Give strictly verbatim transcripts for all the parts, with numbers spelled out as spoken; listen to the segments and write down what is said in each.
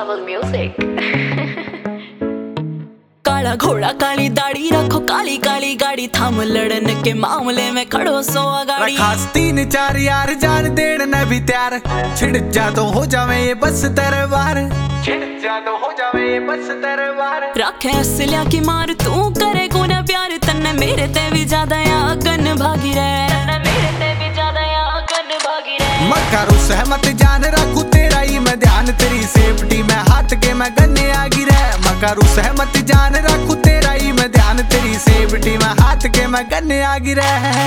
level music. काला घोड़ा काली दाढ़ी रखो काली काली गाड़ी थाम लड़न के मामले में खड़ो सो अगाड़ी। खास तीन चार यार जान देन न भी तैयार छिड़ जा तो हो जावे ये बस तरवार छिड़ जा तो हो जावे ये बस तरवार रखे असलिया की मार तू करे को न प्यार तन्ने मेरे ते भी ज्यादा या अगन भागी रहे तन्ने मेरे ते भी ज्यादा या अगन भागी रहे। मत करो सहमत जान रखू तेरा ही मैं ध्यान तेरी सेफ्टी में हाथ के मैं गन्ने आगी रहे मत करो सहमत जान रखू तेरा ही मैं ध्यान तेरी सेफ्टी में हाथ के मैं गन्ने आगी रहे।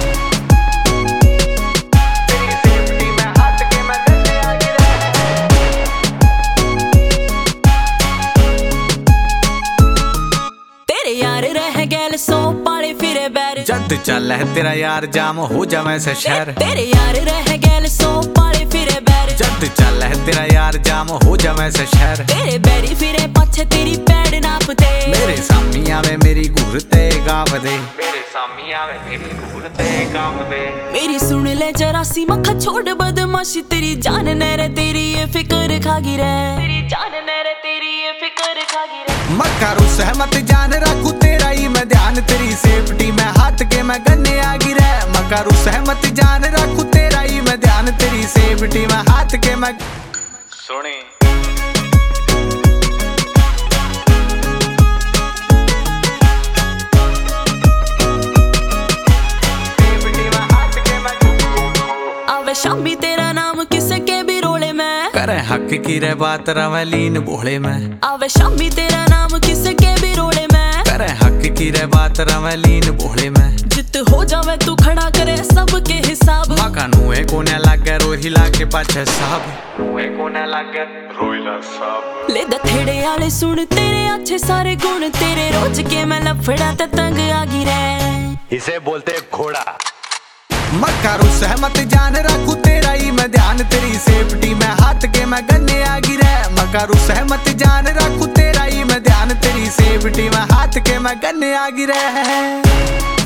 यार रह गैल सो पाले फिरे बैर जद चल है तेरा यार जाम हो जावे से शहर तेरे यार रह गैल सो पाले फिरे बैर जद चल है तेरा यार जाम हो जावे से शहर तेरे बैरी फिरे पाछे तेरी पैड़ नापते मेरे सामी आवे मेरी घूरते गाव दे मेरे सामी आवे मेरी घूरते गाव दे। मेरी सुन ले जरा सी मक्खा छोड़ बदमाशी तेरी जान न रे तेरी ये फिक्र खागी रे तेरी जान न रे तेरी ये फिक्र खागी रे। मत करो सहमत जान रखू तेरा ही मैं ध्यान तेरी सेफ्टी में हाथ के मैं गन्ने आगी रे मत करो सहमत जान रखू तेरा ही मैं ध्यान तेरी सेफ्टी में हाथ के मैं सुनी आवे शामी तेरा नाम किसे के भी रोले में करे हक की रे बात रवलीन बोले में आवे शामी तेरा नाम किसे के भी रोले में करे हक की रे बात रवलीन बोले में जित हो जावे तू खड़ा करे सबके हिसाब मकानू है कोने लागे रोहिला के पाछे साहब नुए कोने लागे रोहिला साहब ले दथेड़े आले सुन तेरे अच्छे सारे गुण तेरे रोज के मैं लफड़ा ते तंग आगी रे इसे बोलते घोड़ा। मत करो सहमत जान रखू तेरा ही मैं ध्यान तेरी सेफ्टी में हाथ के मैं गन्ने आगी रे मत करो सहमत जान रखू तेरा ही मैं ध्यान तेरी सेफ्टी में हाथ के मैं गन्ने आगी रे।